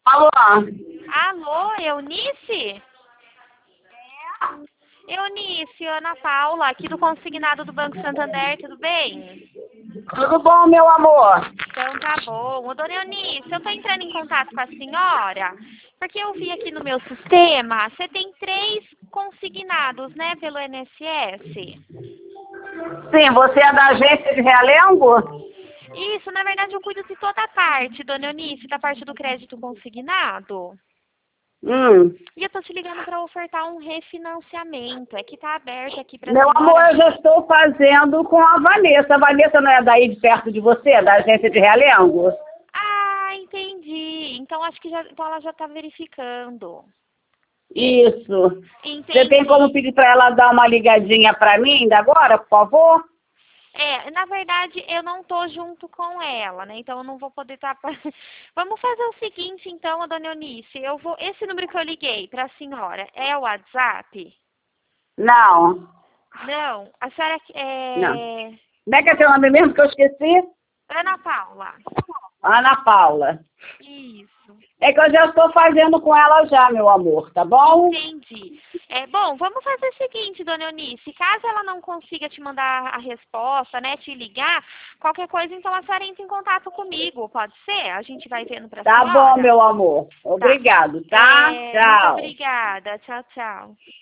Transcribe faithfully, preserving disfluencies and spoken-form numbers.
Alô? Alô, Eunice? Eunice, Ana Paula, aqui do consignado do Banco Santander, tudo bem? Tudo bom, meu amor? Então tá bom. Ô, dona Eunice, eu tô entrando em contato com a senhora, porque eu vi aqui no meu sistema, você tem três consignados, né, pelo I N S S? Sim, você é da agência de Realengo? Isso, na verdade eu cuido de toda a parte, dona Eunice, da parte do crédito consignado. Hum. E eu tô te ligando para ofertar um refinanciamento. É que tá aberto aqui pra Meu amor, senhora. eu já estou fazendo com a Vanessa. A Vanessa não é daí de perto de você, da agência de Realengo? Ah, entendi. Então acho que já, então ela já tá verificando. Isso. Você tem como Entendi. pedir para ela dar uma ligadinha para mim ainda agora, por favor? É, na verdade eu não tô junto com ela, né? Então eu não vou poder estar. Tá... Vamos fazer o seguinte, então, dona Eunice. Eu vou. Esse número que eu liguei para a senhora é o WhatsApp? Não, Não. A senhora não. é Como é que é seu nome mesmo que eu esqueci? Ana Paula. Ana Paula. Isso. É que eu já estou fazendo com ela já, meu amor, tá bom? Entendi. É, bom, vamos fazer o seguinte, dona Eunice. Caso ela não consiga te mandar a resposta, né, te ligar, qualquer coisa, então a senhora entra em contato comigo, pode ser? A gente vai vendo pra Tá bom, senhora? meu amor. Tá. Obrigado, tá? É, muito Tchau. obrigada. Tchau, tchau.